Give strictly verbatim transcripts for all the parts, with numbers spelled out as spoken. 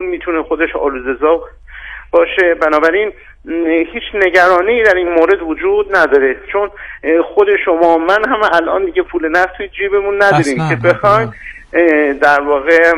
میتونه خودش آلوده‌زا باشه. بنابراین هیچ نگرانی در این مورد وجود نداره، چون خود شما من هم الان دیگه پول نفت توی جیبمون نداریم که بخوایم در واقع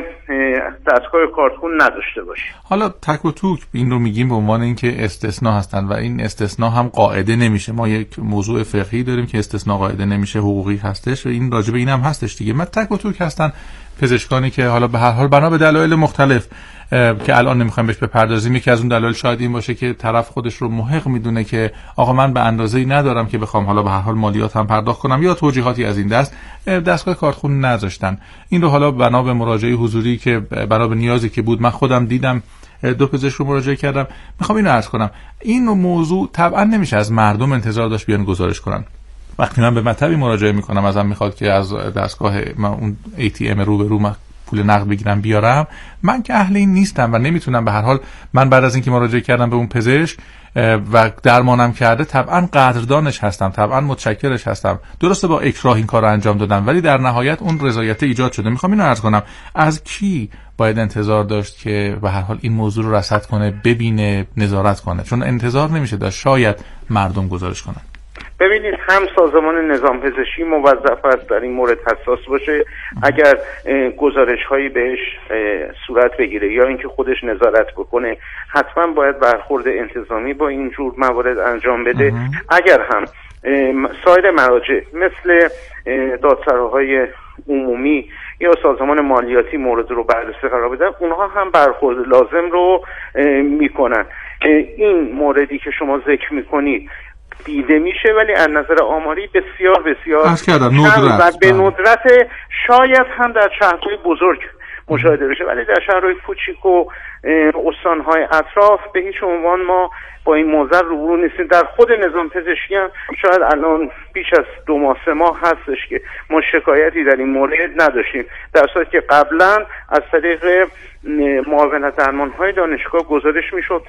دستگاه کارتخون نداشته باشیم. حالا تک و توک این رو میگیم به عنوان اینکه استثناء هستن و این استثناء هم قاعده نمیشه. ما یک موضوع فقهی داریم که استثناء قاعده نمیشه، حقوقی هستش و این راجع به این هم هستش دیگه. من تک و توک هستن پزشکانی که حالا به هر حال بنا به دلایل مختلف که الان نمیخوایم بهش بپردازیم، یکی از اون دلایل شاید این باشه که طرف خودش رو محق میدونه که آقا من به اندازه‌ای ندارم که بخوام حالا به هر حال مالیات هم پرداخت کنم، یا توجیهاتی از این دست دستگاه کارتخون نذاشتن. این رو حالا بنا به مراجعه حضوری که بنا به نیازی که بود، من خودم دیدم دو پزشک رو مراجعه کردم. میخوام اینو عرض کنم، این موضوع طبعا نمیشه از مردم انتظار داشت بیان گزارش کنن. وقتی من به مطبی مراجعه میکنم ازم میخواد که از دستگاه من اون ای تی ام رو به رو پول نقد بگیرم بیارم، من که اهل این نیستم و نمیتونم. به هر حال من بعد از اینکه مراجعه کردم به اون پزشک و درمانم کرده طبعا قدردانش هستم، طبعا متشکرش هستم. درسته با اکراه این کار رو انجام دادم، ولی در نهایت اون رضایت ایجاد شده. میخوام اینو عرض کنم، از کی باید انتظار داشت که به هر حال این موضوع رو رصد کنه، ببینه، نظارت کنه؟ چون انتظار نمیشه داشت شاید مردم گزارش کنن. ببینید، هم سازمان نظام پزشکی موظف است در این مورد حساس باشه. اگر گزارش هایی بهش صورت بگیره یا اینکه خودش نظارت بکنه، حتما باید برخورد انتظامی با این جور موارد انجام بده. اگر هم سایر مراجع مثل دادسراهای عمومی یا سازمان مالیاتی مورد رو بررسی قرار بدن، اونها هم برخورد لازم رو میکنن. این موردی که شما ذکر میکنید دیده میشه، ولی از نظر آماری بسیار بسیار کم و به ندرت شاید هم در شهرهای بزرگ مشاهده بشه، ولی در شهرهای کوچیک و استانهای اطراف به هیچ عنوان ما با این موضوع روبرو نیستیم. در خود نظام پزشکی هم شاید الان بیش از دو ماه سه ماه هستش که ما شکایتی در این مورد نداشتیم، در صورتی که قبلا از طریق معاونت درمانهای دانشگاه گزارش میشد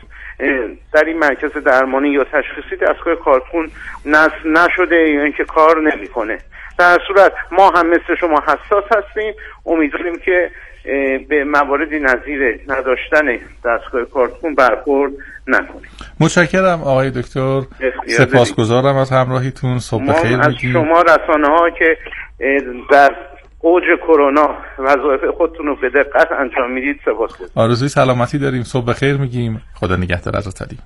در این مرکز درمانی یا تشخیصی دستگاه کارتخون نصب نشده یا اینکه کار نمیکنه. در صورت ما هم مثل شما حساس هستیم، امیدواریم که به مواردی نظیر نداشتن دستگاه کارتخون برخورد نکنیم. متشکرم آقای دکتر، سپاسگزارم از همراهیتون. صبح بخیر میگیم. از شما رسانه ها که در اوج کرونا وظایف خودتون رو به دقت انجام میدید سپاسگزارم. آرزوی سلامتی داریم. صبح بخیر میگیم. خدا نگهدار از علی.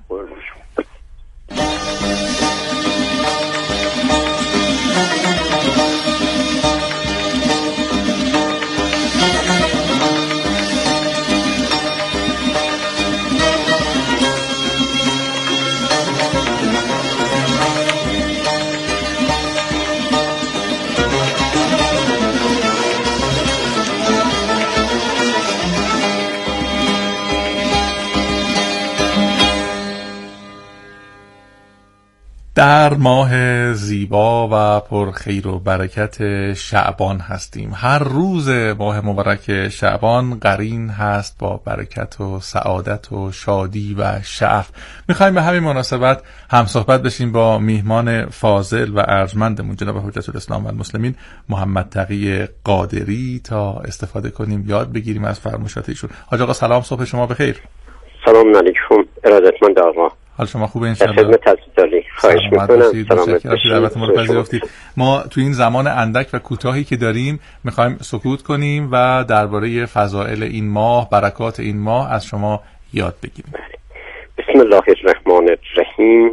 در ماه زیبا و پر خیر و برکت شعبان هستیم. هر روز ماه مبارک شعبان قرین هست با برکت و سعادت و شادی و شعف. میخوایم به همین مناسبت هم صحبت بشیم با میهمان فاضل و ارجمندمون جناب حجت الاسلام و المسلمین محمد تقی قادری تا استفاده کنیم، یاد بگیریم از فرمایشات ایشون. حاج آقا سلام، صبح شما بخیر. سلام علیکم، ارادتمند آقا. حال شما خوبه ان شاءالله؟ خدمت عزیزانی خواهش می‌کنم. سلامت باشید. دعوت ما رو پذیرفتید. ما تو این زمان اندک و کوتاهی که داریم می‌خوایم سکوت کنیم و درباره فضائل این ماه، برکات این ماه از شما یاد بگیریم. بسم الله الرحمن الرحیم.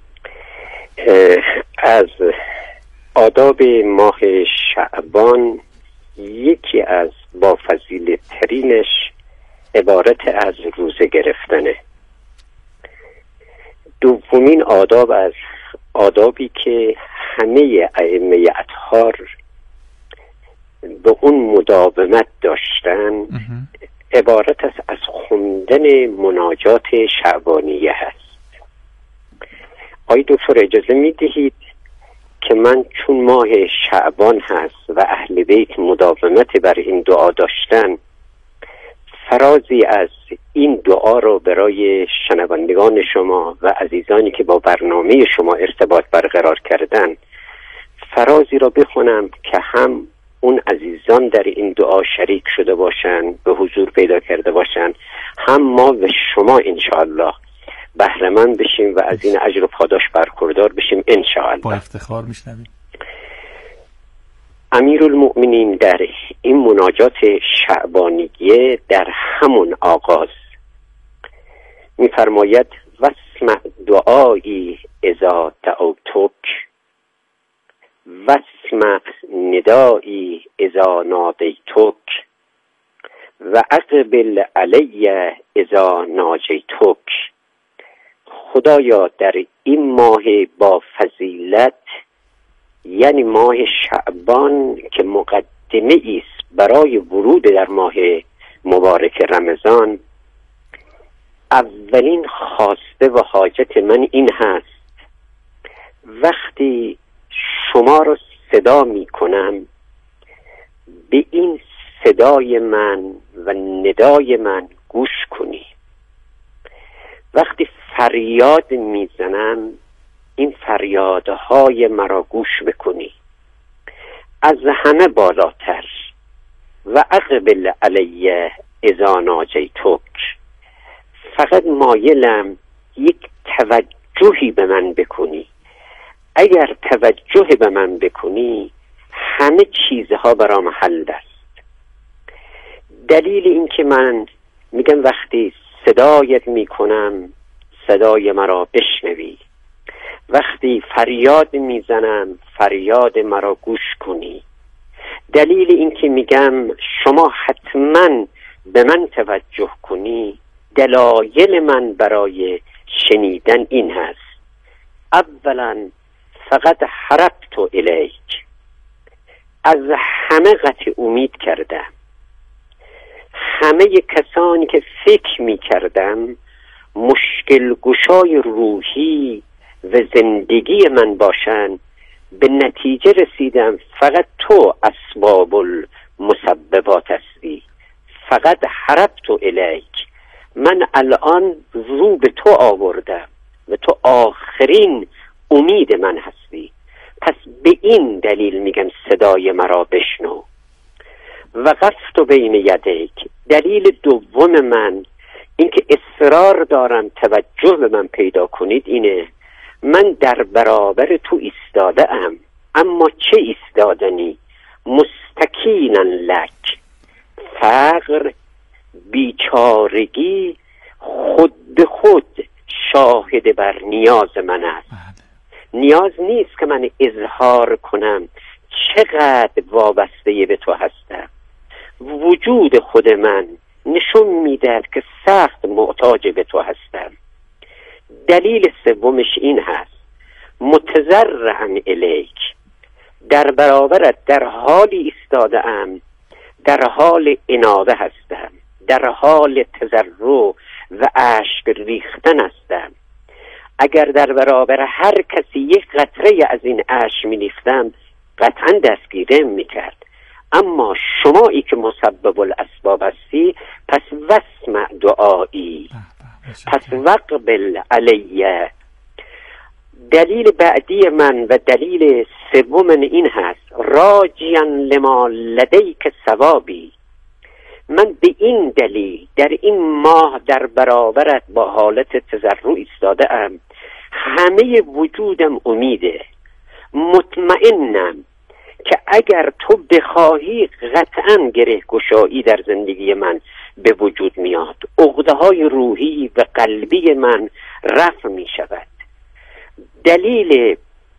از آداب ماه شعبان یکی از با فضیلت ترینش عبارت از روزه گرفتنه. دومین آداب از آدابی که همه ائمه اطهار به اون مداومت داشتن عبارت است از خوندن مناجات شعبانیه هست. آقای دکتر اجازه میدهید که من چون ماه شعبان هست و اهل بیت مداومت بر این دعا داشتن، فرازی از این دعا رو برای شنوندگان شما و عزیزانی که با برنامه شما ارتباط برقرار کردن فرازی رو بخونم که هم اون عزیزان در این دعا شریک شده باشن، به حضور پیدا کرده باشن، هم ما و شما انشاءالله بهره‌مند بشیم و از این اجر و پاداش برخوردار بشیم انشاءالله. با افتخار میشنویم. امیرالمؤمنین در این مناجات شعبانیه در همون آغاز می‌فرماید واسمع دعایی اذا دعوتک واسمع ندایی اذا نادیتک و اقبل علی اذا ناجیتک. خدایا در این ماه با فضیلت، یعنی ماه شعبان که مقدمه است برای ورود در ماه مبارک رمضان، اولین خواسته و حاجت من این هست وقتی شما رو صدا می کنم به این صدای من و ندای من گوش کنی. وقتی فریاد میزنم این فریادهای مرا گوش بکنی. از همه بالاتر و اقبل علی اذا ناجیتک، فقط مایلم یک توجهی به من بکنی. اگر توجه به من بکنی همه چیزها برام حل است. دلیل این که من میگم وقتی صدایت میکنم صدای مرا بشنوی، وقتی فریاد میزنم فریاد مرا گوش کنی. دلیل این که میگم شما حتما به من توجه کنی، دلایل من برای شنیدن این هست. اولا فقط حربت الیک، از همه قطع امید کردم. همه کسانی که فکر می کردم مشکل گشای روحی و زندگی من باشن، به نتیجه رسیدم فقط تو اسباب المسببات هستی. فقط حربت الیک، من الان رو به تو آوردم و تو آخرین امید من هستی. پس به این دلیل میگم صدای مرا بشنو. وقفت بین یدیک، دلیل دوم من اینکه اصرار دارم توجه به من پیدا کنید اینه، من در برابر تو ایستاده ام، اما چه ایستادنی؟ مستکینا لک، فقر، بیچارگی خود به خود شاهد بر نیاز من است. نیاز نیست که من اظهار کنم چقدر وابسته به تو هستم. وجود خود من نشون میدهد که سخت محتاج به تو هستم. دلیل سومش این هست متضرعا الیک، در برابرت در حالی ایستاده ام، در حال انابه هستم، در حال تضرع و اشک ریختن هستم. اگر در برابر هر کسی یک قطره از این اشک می ریختم قطعا دستگیرم می کرد، اما شمایی که مسبب الاسباب هستی، پس واسمع دعایی، پس وقبل علیه. دلیل بعدی من و دلیل سوم این هست راجیاً لما لدیک ثوابی، من به این دلیل در این ماه در برابرت با حالت تضرع ایستاده ام، همه وجودم امیده، مطمئنم که اگر تو بخواهی قطعاً گره گشایی در زندگی من به وجود میاد، عقده های روحی و قلبی من رفع می شود. دلیل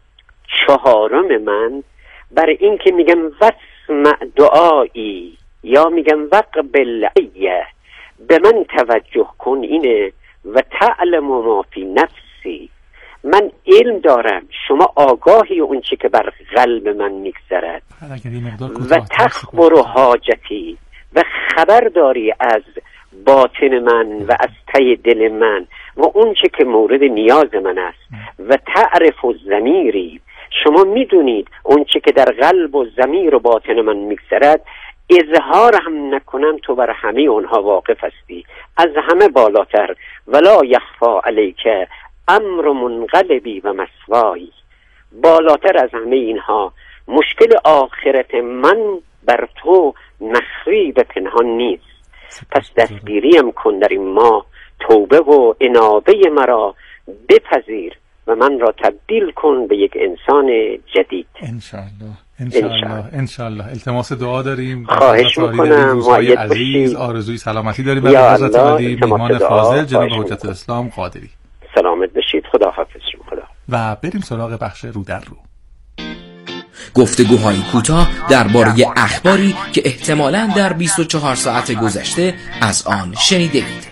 چهارم من برای این که میگم واسمع دعایی یا میگم وقبل علیه، به من توجه کن اینه و تعلم ما فی نفسی، من علم دارم، شما آگاهی اون چی که بر قلب من میگذرد و تخبر و حاجتی و خبر داری از باطن من و از ته دل من و اون چی که مورد نیاز من است و تعرف و ضمیری، شما میدونید اون چی که در قلب و ضمیر و باطن من میگذرد، اظهار هم نکنم تو بر همه اونها واقف هستی. از همه بالاتر ولا یخفا علیک امر منقلبی و مسوایی، بالاتر از همه اینها مشکل آخرت من بر تو نخری و پنهان نیست. پس دستگیریم کن در این ماه، توبه و انابه مرا بپذیر و من را تبدیل کن به یک انسان جدید. انشالله انشالله انشالله. التماس دعا داریم. خواهش میکنم. معید عزیز آرزوی سلامتی داریم برای حضرت علی میهمان فاضل جناب حجت الاسلام قادری. سلامت باشید. خدا حافظ شما. خدا. و بریم سراغ بخش رو در رو. گفتگوهای کوتاه درباره اخباری که احتمالاً در بیست و چهار ساعت گذشته از آن شنیده اید.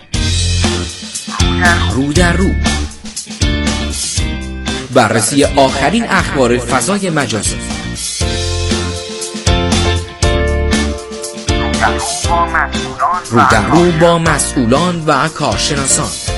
رو در رو، بررسی آخرین اخبار فضای مجازی. رو در رو با مسئولان و کارشناسان.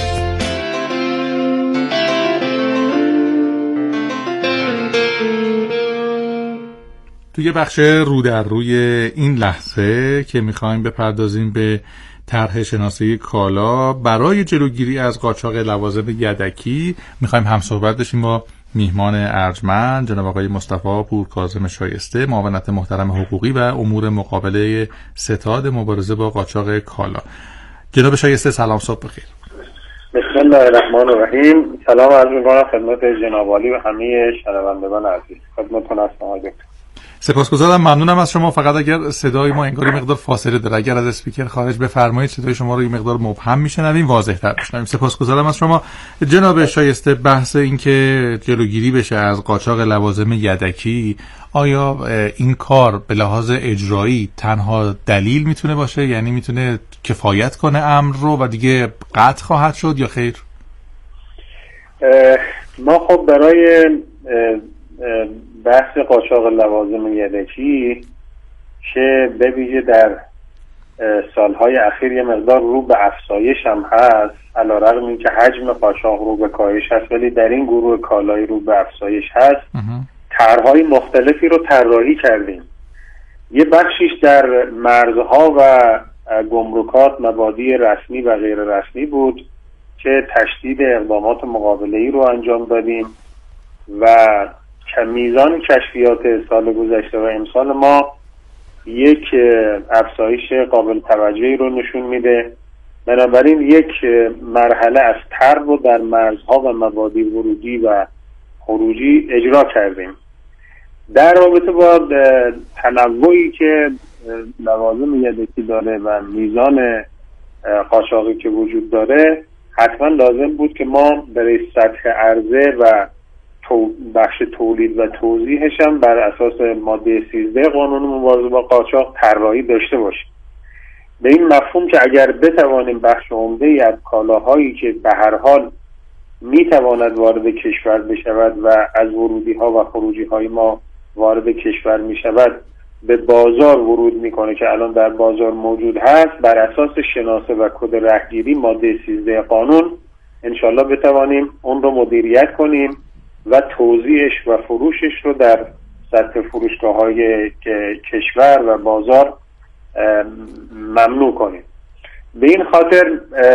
توی بخش رو در روی این لحظه که میخوایم بپردازیم به طرح شناسایی کالا برای جلوگیری از قاچاق لوازم یدکی، میخوایم هم صحبت بشیم با میهمان ارجمند جناب آقای مصطفی پورکاظم شایسته، معاونت محترم حقوقی و امور مقابله ستاد مبارزه با قاچاق کالا. جناب شایسته سلام، صبح بخیر. بسم الله الرحمن الرحیم. سلام عرض می‌کنم خدمت جناب عالی و همه شنوندگان عزیز. خدمتتون هستم آقای دکتر. سپاسگزارم، ممنونم از شما. فقط اگر صدای ما انگار مقدار فاصله داره، اگر از اسپیکر خارج بفرمایید صدای شما رو یه مقدار مبهم میشنویم، واضح‌تر بشنویم. سپاسگزارم از شما. جناب شایسته، بحث این که جلوگیری بشه از قاچاق لوازم یدکی، آیا این کار به لحاظ اجرایی تنها دلیل میتونه باشه؟ یعنی میتونه کفایت کنه امر رو و دیگه قطع خواهد شد یا خیر؟ ما خب برای بحث قاچاق لوازم یدکی که به ویژه در سالهای اخیر یه مقدار رو به افزایش هم هست، علیرغم اینکه حجم قاچاق رو به کاهش هست ولی در این گروه کالای رو به افزایش هست، طرح‌های مختلفی رو طراحی کردیم. یه بخشیش در مرزها و گمرکات مبادی رسمی و غیر رسمی بود که تشدید اقدامات مقابله‌ای رو انجام دادیم و میزان کشفیات سال گذشته و امسال ما یک افزایش قابل توجهی رو نشون میده. بنابراین یک مرحله از طرح رو در مرزها و مبادی ورودی و خروجی اجرا کردیم. در رابطه با تنوعی که لوازم یدکی داره و میزان قاچاقی که وجود داره، حتما لازم بود که ما برای سطح عرضه و بخش تولید و توزیعش هم بر اساس ماده سیزده قانون مبارزه با قاچاق طراحی داشته باشیم. به این مفهوم که اگر بتوانیم بخش عمده‌ای از کالاهایی که به هر حال میتواند وارد کشور بشود و از ورودی ها و خروجی های ما وارد کشور میشود به بازار ورود میکنه که الان در بازار موجود هست، بر اساس شناسه و کد رهگیری ماده سیزده قانون انشالله بتوانیم اون رو مدیریت کنیم و توزیعش و فروشش رو در سطح فروشگاه‌های کشور و بازار ممنوع کنیم. به این خاطر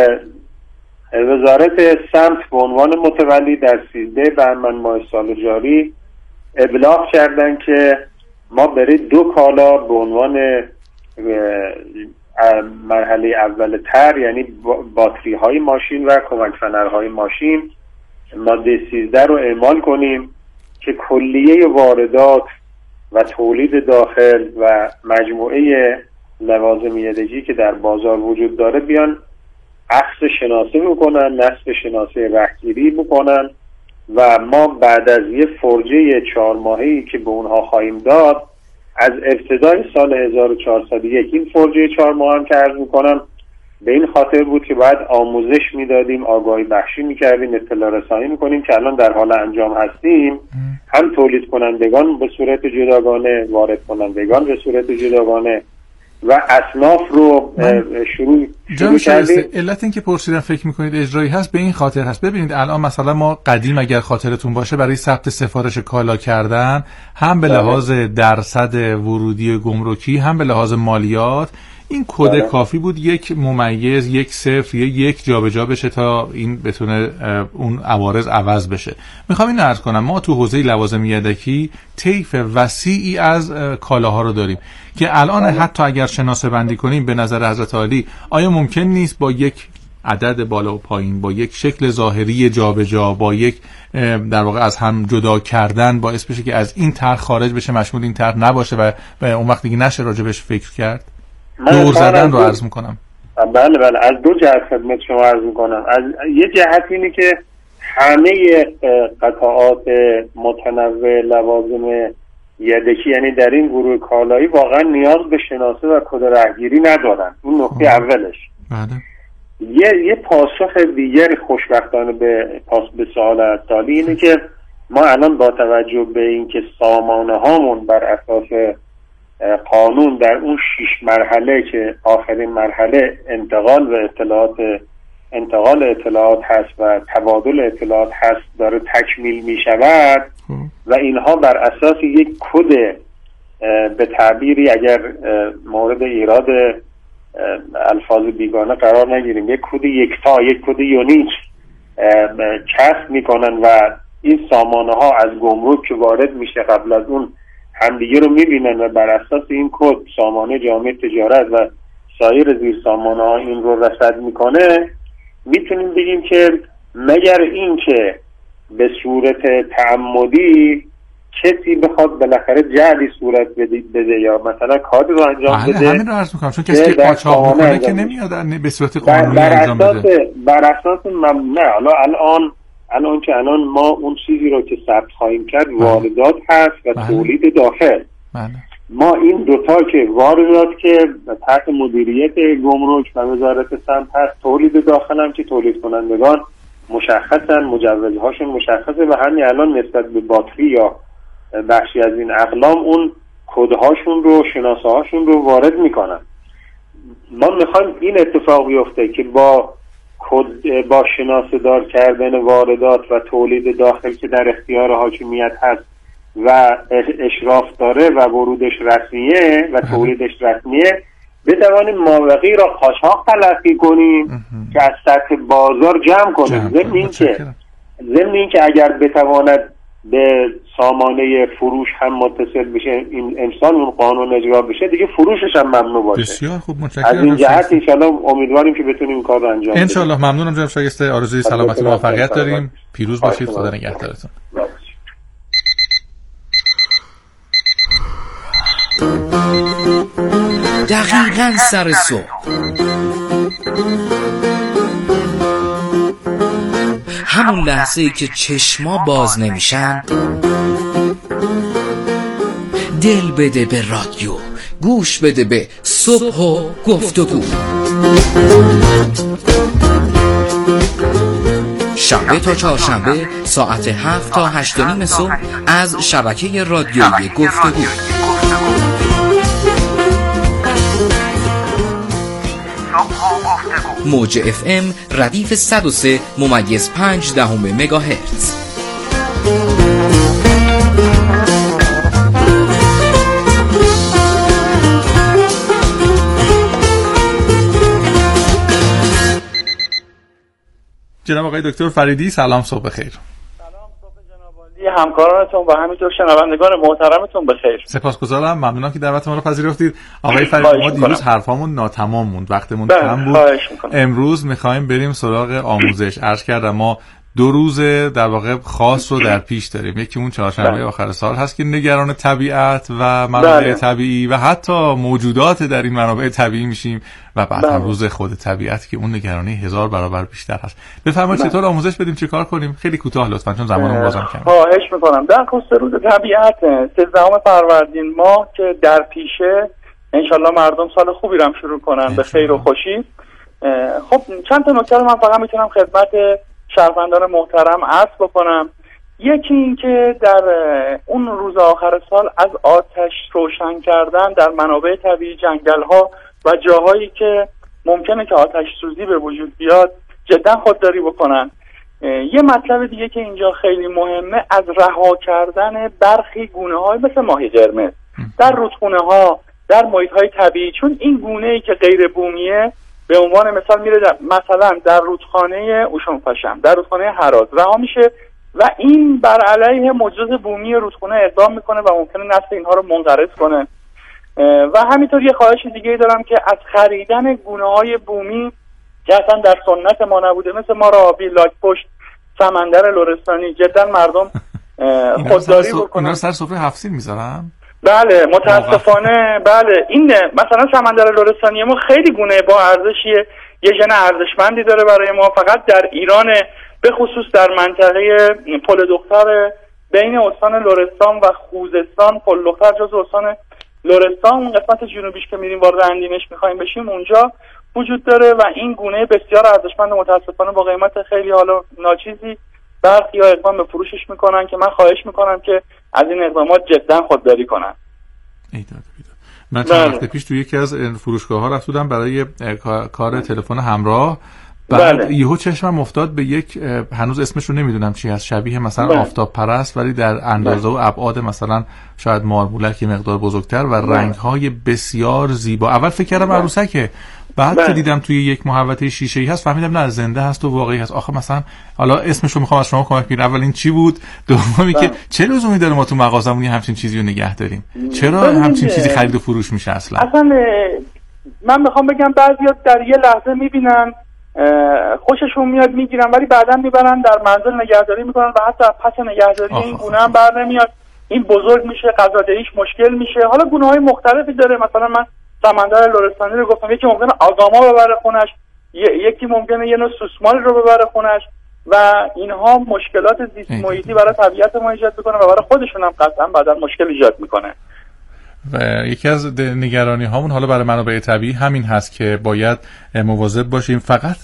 وزارت سمت به عنوان متولی در سیزده بهمن ماه سال جاری ابلاغ کردن که ما برای دو کالا به عنوان مرحله اول تر، یعنی باتری های ماشین و کمک فنرهای ماشین، ماده سیزده رو اعمال کنیم که کلیه واردات و تولید داخل و مجموعه لوازم یدکی که در بازار وجود داره بیان اخذ شناسه بکنن، نصب شناسه رهگیری بکنن و ما بعد از یه فرجه چهار ماهه‌ای که به اونها خواهیم داد، از ابتدای سال هزار و چهارصد و یک این فرجه چهار ماه هم که عرض میکنم به این خاطر بود که باید آموزش میدادیم، آگاهی بخشی میکردیم، اطلاع رسانی میکنیم که الان در حال انجام هستیم. هم تولید کنندگان به صورت جداگانه، وارد کنندگان به صورت جداگانه و اصناف رو شروع شروع کردیم. علت این که پرسیدم فکر میکنید اجرایی هست به این خاطر هست. ببینید الان مثلا ما قدیم اگر خاطرتون باشه برای ثبت سفارش کالا کردن هم به لحاظ درصد ورودی گمرکی هم به لحاظ مالیات این کد کافی بود یک ممیز، یک صفر، یک جابجا بشه تا این بتونه اون عوارض عوض بشه. میخوام این عرض کنم ما تو حوزه لوازم یدکی طیف وسیعی از کالاها رو داریم که الان حتی اگر شناسه بندی کنیم به نظر حضرت عالی آیا ممکن نیست با یک عدد بالا و پایین، با یک شکل ظاهری جابجا، با یک در واقع از هم جدا کردن باعث بشه که از این طرح خارج بشه، مشمول این طرح نباشه و اون وقت دیگه نشه راجبش فکر کرد؟ دور زدن رو عرض میکنم. بله بله از دو جهت خدمت شما عرض میکنم. از یه جهت اینه که همه قطعات متنوع لوازم یدکی یعنی در این گروه کالایی واقعا نیاز به شناسه و کد رهگیری ندارن. اون نکته اولش. بله. یه یه پاسخ دیگر خوشبختانه به پاس به سوال سالی اینه که ما الان با توجه به اینکه سامانه هامون بر اساس قانون در اون شش مرحله که آخرین مرحله انتقال و اطلاعات انتقال اطلاعات هست و تبادل اطلاعات هست داره تکمیل می شود و اینها بر اساس یک کد به تعبیری اگر مورد ایراد الفاظ بیگانه قرار نگیریم یک کد یکتا، یک کد یونیک کسب میکنن و این سامانه ها از گمرک که وارد میشه قبل از اون همدیگه رو میبینن و بر اساس این کد سامانه جامعه تجارت و سایر زیر سامانه ها این رو رصد میکنه. میتونیم بگیم که مگر این که به صورت تعمدی کسی بخواد بالاخره جعلی صورت بده یا مثلا کار رو انجام بده. بله همین رو عرض میکنم چون کسی که قاچاق میکنه که نمیاد به صورت قانونی انجام بده. بر اساس نه حالا الان الان که الان ما اون چیزی رو که ثبت خواهیم کرد واردات هست و بله. تولید داخل. بله. ما این دوتا که واردات که تحت مدیریت گمرک و وزارت سمت هست، تولید داخل هم که تولید کنندگان مشخصن، مجوزهاشون مشخصه و همین الان نسبت به باتری یا بخشی از این اقلام اون کدهاشون رو شناسه هاشون رو وارد میکنن. ما میخوایم این اتفاق بیفته که با کد با شناسه دار کردن واردات و تولید داخل که در اختیار حاکمیت هست و اشراف داره و ورودش رسمیه و تولیدش رسمیه بتوانیم مابقی را قاچاق تلقی کنیم که از سطح بازار جمع کنیم. ضمن اینکه ضمن اینکه اگر بتواند به سامانه فروش هم متصل بشه این امسال اون قانون اجرا بشه دیگه فروشش هم ممنوع باشه. بسیار خوب متشکرم. از این جهت ان شاءالله امیدواریم که بتونیم این کار رو انجام بدیم. ان شاءالله. ممنونم جناب شایسته. آرزوی سلامتی و موفقیت داریم. پیروز باشید. خدا نگهدارتون. دقیقاً سر صبح همون لحظه ای که چشما باز نمیشن دل بده به رادیو، گوش بده به صبح و گفتگو. شنبه تا چهارشنبه ساعت هفت تا هشت و نیم صبح از شبکه رادیویی گفتگو. موج اف ام ردیف صد و سه ممیز پنج دهم مگاهرتز. جناب آقای دکتر فریدی سلام، صبح بخیر. سلام، صبح جناب عالی، همکارانتون و همینطور شنوندگان محترمتون بخیر. سپاسگزارم، ممنونم که دعوت ما رو پذیرفتید. آقای فریدی ما دیروز حرفامون ناتمام موند، وقتمون کم بود. امروز می‌خوایم بریم سراغ آموزش. عرض کردم ما دو روز در واقع خاص رو در پیش داریم. یکی اون چهارشنبه آخر سال هست که نگران طبیعت و منابع طبیعی و حتی موجودات در این منابع طبیعی میشیم و بعد هم روز خود طبیعت که اون نگرانی هزار برابر بیشتر هست. بفرمایید چطور آموزش بدیم، چه کار کنیم؟ خیلی کوتاه لطفاً چون زمانمون بازم کمه. خواهش می‌کنم. در خصوص روز طبیعت سیزدهم فروردین ماه که در پیشه انشالله مردم سال خوبی رو شروع کنن به خیر و خوشی. خب چند تا نکته من فقط میتونم خدمت شهروندان محترم عرض بکنم. یکی این که در اون روز آخر سال از آتش روشن کردن در منابع طبیعی، جنگل ها و جاهایی که ممکنه که آتش سوزی به وجود بیاد جدا خودداری بکنن. یه مطلب دیگه که اینجا خیلی مهمه از رها کردن برخی گونه های مثل ماهی قرمز در رودخونه ها در محیط‌های طبیعی، چون این گونه‌ای که غیر بومیه به عنوان مثال میره در مثلا در رودخانه اوشونپشم، در رودخانه هراز رها میشه و این بر علیه موجود بومی رودخانه اقدام میکنه و ممکنه نسل اینها رو منقرض کنه. و همینطور یه خواهش دیگه دارم که از خریدن گونه‌های بومی که اصلا در سنت ما نبوده، مثل مار آبی، لاک‌پشت، سمندر لرستانی، جدا مردم خودداری بکنن. اینا سر سفره هفت سین میذارن؟ بله متاسفانه. بله این مثلا سمندر لرستانی ما خیلی گونه با ارزشیه، یه ژن ارزشمندی داره برای ما، فقط در ایران به خصوص در منطقه پل دختر بین استان لرستان و خوزستان، پل دختر جزو استان لرستان، اون قسمت جنوبیش که میریم وارد اندیمش میخوایم بشیم اونجا وجود داره و این گونه بسیار ارزشمند متاسفانه با قیمت خیلی حالا ناچیزی برخی‌ها اقدام به فروشش میکنن که من خواهش میکنم که از این اقدامات جدا خودداری کنن. ایداد ایداد. من چند وقت پیش تو یکی از فروشگاه‌ها رفت بودم برای کار تلفن همراه، بعد بله. یهو چشمم افتاد به یک، هنوز اسمش رو نمیدونم چی هست، شبیه مثلا بله. آفتاب پرست ولی در اندازه بله. و ابعاد مثلا شاید مارمولک یه مقدار بزرگتر و بله. رنگ‌های بسیار زیبا. اول فکر کردم بله. عروسکه، بعد بله. که دیدم توی یک محوطه شیشه‌ای هست فهمیدم نه زنده هست و واقعی هست. آخه مثلا حالا اسمش رو میخوام از شما کمک بگیرم، اول این چی بود، دومی که چه لزومی داره ما تو مغازمون همچین چیزی رو نگه داریم، چرا همچین چیزی خرید و فروش میشه اصلا؟ اصلا من میخوام بگم بعضیا در یه لحظه میبینن خوششون میاد میگیرن ولی بعداً میبرن در منزل نگهداری میکنن و حتی پس نگهداری این گونه هم بر نمیاد، این بزرگ میشه، غذادهیش مشکل میشه. حالا گونه های مختلفی داره، مثلا من سمندر لرستانی رو گفتم، یکی ممکنه آگاما ببره خونش، یکی ممکنه یه نوع سوسماری رو ببره خونش و اینها مشکلات زیست محیطی برای طبیعت ما ایجاد میکنه و برای خودشون هم قطعا بعداً مشکل ایجاد میکنه. و یکی از نگرانی هامون حالا برای منابع طبیعی همین هست که باید مواظب باشیم. فقط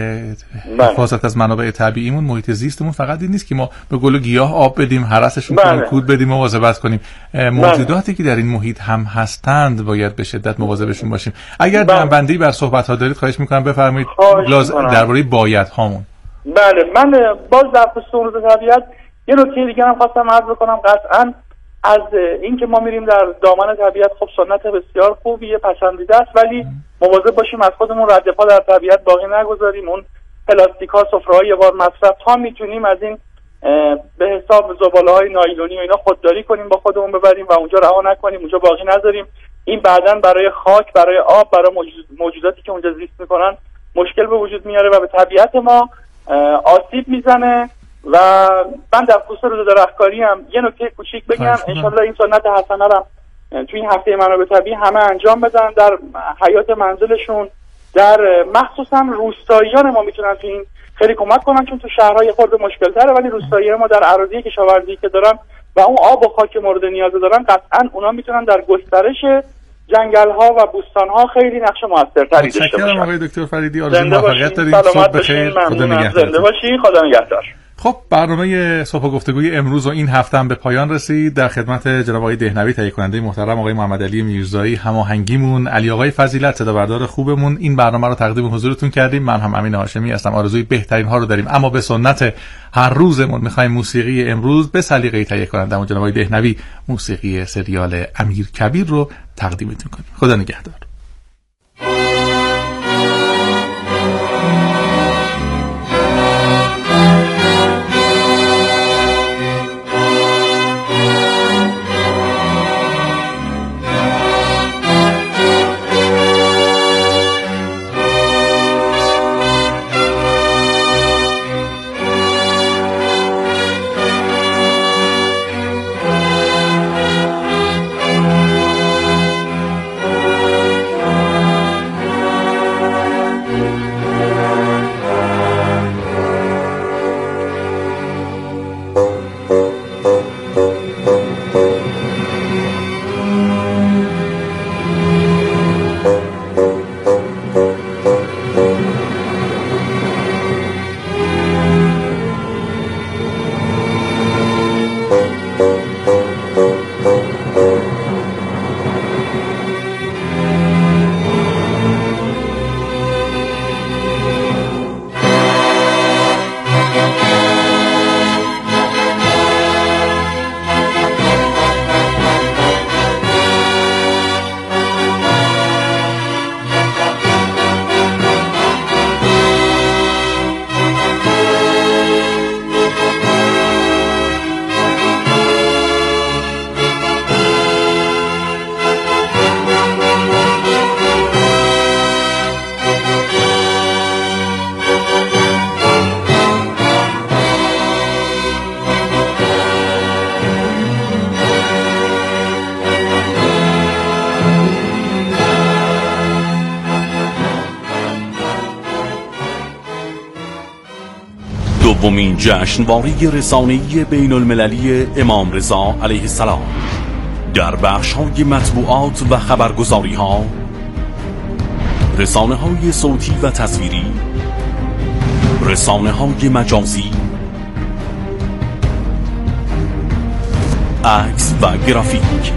حفاظت از منابع طبیعیمون، محیط زیستمون فقط این نیست که ما به گل و گیاه آب بدیم، هرسشون کنیم، کود بدیم، مواظبت کنیم. موجوداتی که در این محیط هم هستند باید به شدت مواظبشون باشیم. اگر جنبندی بر صحبت ها دارید خواهش میکنم بفرمایید درباره باید هامون. بله، من باز در خصوص طبیعت یه نکته دیگه هم خواستم عرض بکنم. قطعاً از اینکه ما میریم در دامن طبیعت، خب سنت بسیار خوبیه، پسندیده است، ولی مواظب باشیم از خودمون رد پا در طبیعت باقی نگذاریم. اون پلاستیک‌ها، سفره‌های یه بار مصرف، تا میتونیم از این به حساب زباله‌های نایلونی و اینا خودداری کنیم، با خودمون ببریم و اونجا رها نکنیم، اونجا باقی نذاریم. این بعداً برای خاک، برای آب، برای موجوداتی که اونجا زیست میکنن مشکل به وجود میاره و به طبیعت ما آسیب میزنه. و من در خصوص روز درختکاری هم یه نکته کوچیک بگم، انشالله این سنت حسنه را توی این هفته منابع طبیعی همه انجام بدن در حیات منزلشون، در مخصوصا روستاییان ما میتونن توی این خیلی کمک کنن، چون تو شهرهای خورده مشکل تره، ولی روستاییان ما در اراضی کشاورزی که دارن و اون آب و خاک مورد نیاز دارن، قطعا اونا میتونن در گسترش جنگل ها و بوستان ها خیلی نقش موثرتری داشته باشن. متشکرم آقای دکتر فریدی، آرزوی موفقیت داریم. صبح بخیر، خدا نگهدار. زنده باشین، خدا نگهدار. خب برنامه صبح گفتگوی امروز و این هفته هم به پایان رسید. در خدمت جناب آقای دهنوی، تهیه کننده محترم، آقای محمد علی میرزایی هماهنگیمون، علی آقای فضیلت صدا بردار خوبمون، این برنامه رو تقدیم حضورتون کردیم. من هم امین هاشمی هستم. آرزوی بهترین ها رو داریم، اما به سنت هر روزمون می‌خوایم موسیقی امروز به سلیقه تهیه کننده جناب آقای دهنوی موسیقی سریال امیر کبیر رو تقدیمتون کنیم. خدا نگهدار. دومین جشنواره رسانه‌ای بین المللی امام رضا علیه السلام در بخش‌های مطبوعات و خبرگزاری‌ها، رسانه‌های صوتی و تصویری، رسانه‌های مجازی، عکس و گرافیک.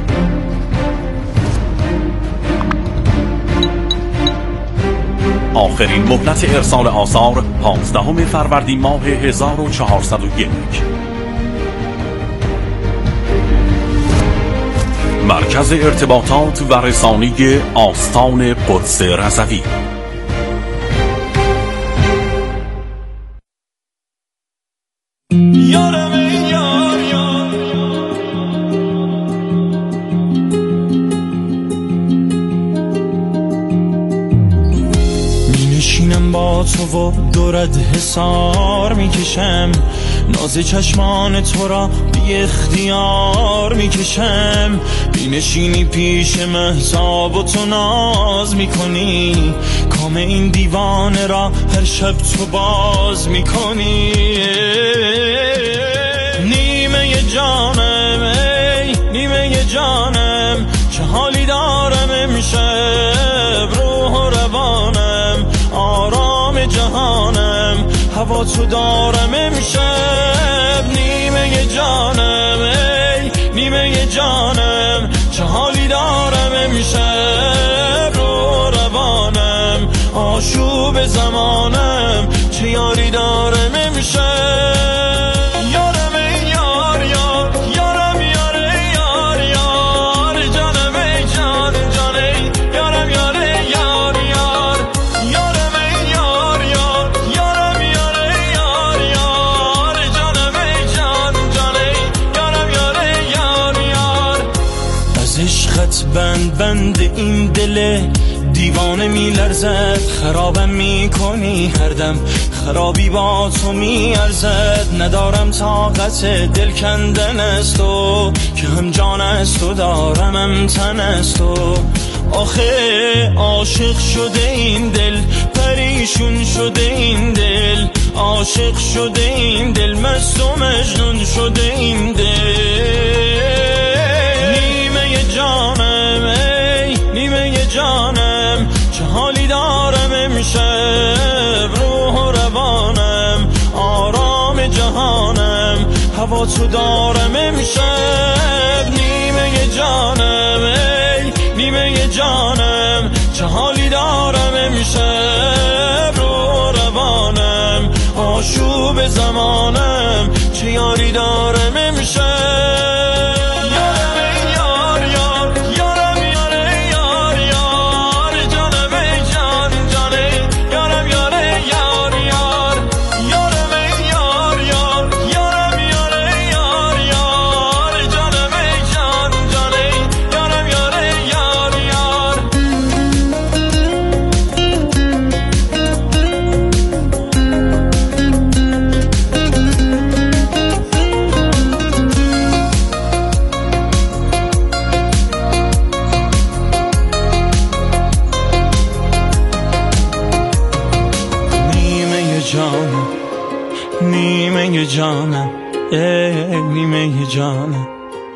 آخرین مهلت ارسال آثار پانزدهم فروردین ماه هزار و چهارصد و یک. مرکز ارتباطات و رسانه آستان قدس رضوی. با تو و دورت حسار میکشم، ناز چشمان تو را بی اختیار میکشم. بینشینی پیش مهتاب و تو ناز میکنی، کام این دیوانه را هر شب تو باز میکنی. نیمه جانم ای نیمه جانم، چه حالی دارم امشب، روح و روانم آرام جهانم، هوا تو دارم امشب. نیمه جانم ای نیمه جانم، چه حالی دارم امشب، رو روانم آشوب زمانم، چه یاری دارم امشب. بند بند این دل دیوانه می لرزد، خرابم می کنی هر دم، خرابی با تو می ارزد. ندارم طاقت دل کندن است تو، که هم جان است و دارم هم تن است تو. آخه عاشق شده این دل، پریشون شده این دل، عاشق شده این دل، مست و مجنون شده این دل. نیمه جانم ای نیمه جانم، چه حالی دارم امشب، روح و روانم آرام جهانم، هوا تو دارم امشب. نیمه جانم ای نیمه جانم، چه حالی دارم امشب، روح و روانم آشوب زمانم، چه یاری دارم امشب. نیمه جانم ای نیمه جانم.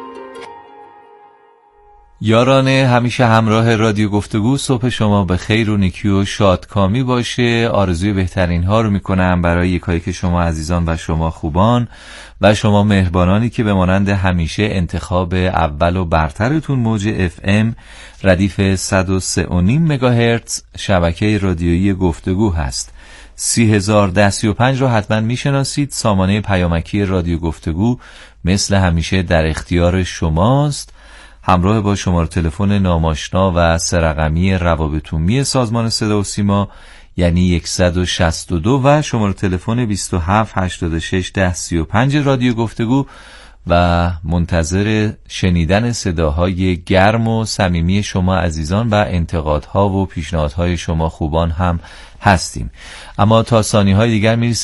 یاران همیشه همراه رادیو گفتگو، صبح شما به خیر و نیکی و شادکامی باشه. آرزوی بهترین ها رو میکنم برای یکایی که شما عزیزان و شما خوبان و شما مهربانانی که به مانند همیشه انتخاب اول و برترتون موج اف ام ردیف صد و سه و نیم مگاهرتز شبکه رادیویی گفتگو هست. سی هزار ده سی و پنج رو حتما میشناسید. سامانه پیامکی رادیو گفتگو مثل همیشه در اختیار شماست، همراه با شماره تلفن ناماشنا و سه رقمی روابط عمومی سازمان صدا و سیما یعنی صد و شصت و دو و شماره تلفن بیست و هفت هشتاد و شش ده سی و پنج رادیو گفتگو و منتظر شنیدن صداهای گرم و صمیمی شما عزیزان و انتقادها و پیشنهادهای شما خوبان هم هستیم. اما تا ثانیه‌های دیگر میرسیم